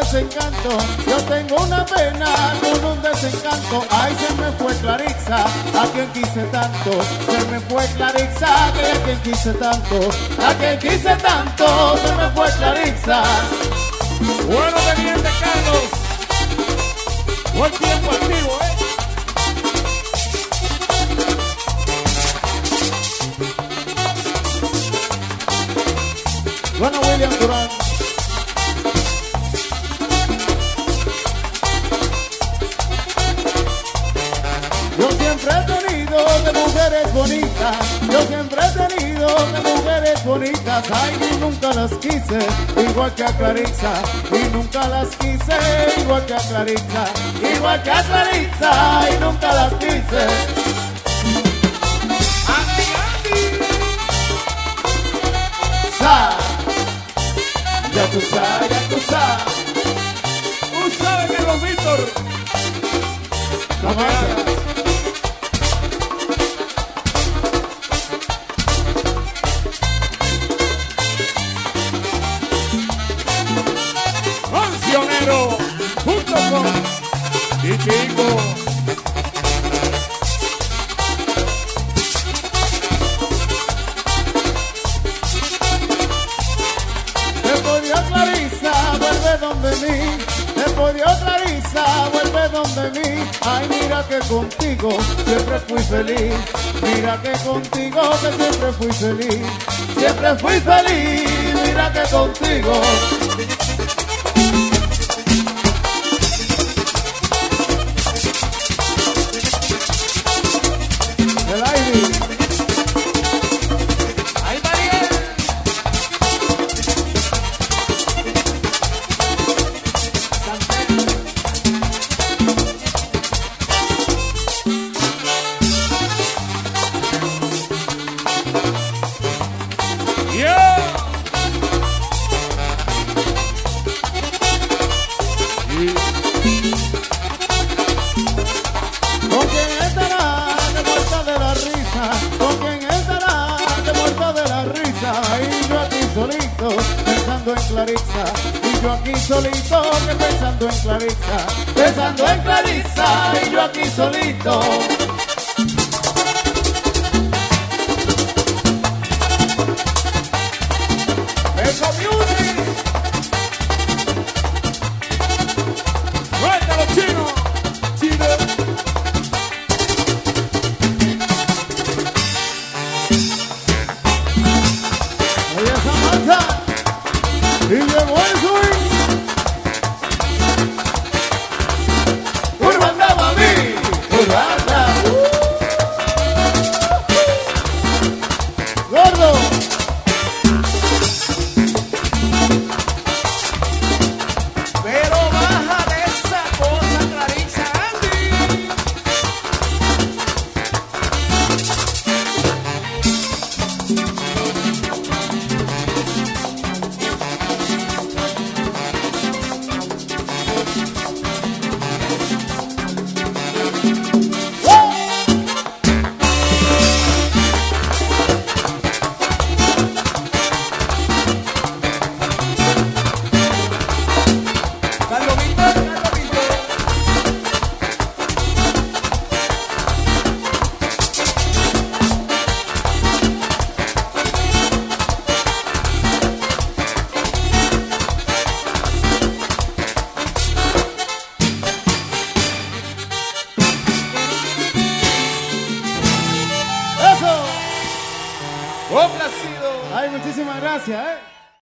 desencanto. Yo tengo una pena con un desencanto. Ay, se me fue Claritza, a quien quise tanto. Se me fue Claritza, a quien quise tanto. A quien quise tanto, se me fue Claritza. Bueno, teniente Carlos, buen tiempo activo, Bueno, William Durán. Yo siempre he tenido de mujeres bonitas. Yo siempre he tenido de mujeres bonitas. Ay, y nunca las quise, igual que a Claritza. Y nunca las quise, igual que a Claritza. Igual que a Claritza, y nunca las quise. Ya tú sabes, ya tú sabes. Tú sabes que los Víctor. No me hagas. Cancionero.com y chico. Claritza, vuelve donde mí. Después de Claritza, vuelve donde mí. Ay, mira que contigo siempre fui feliz. Mira que contigo que siempre fui feliz. Siempre fui feliz, mira que contigo. El aire. ¿Con quién estará de muerta de la risa? ¿Con quién estará de muerta de la risa? Y yo aquí solito pensando en Claritza. Y yo aquí solito que pensando en Claritza. Pensando en Claritza y yo aquí solito. Eso music. Suéltalo, chino. Chino. Oye, Samantha. Y llegó el swing. Urbanda, mami. Urbanda. Gordo. Pero baja de esa cosa, Claritza, Andy. Carlos Víctor, Carlos Víctor. Eso. Complacido. Ay, muchísimas gracias,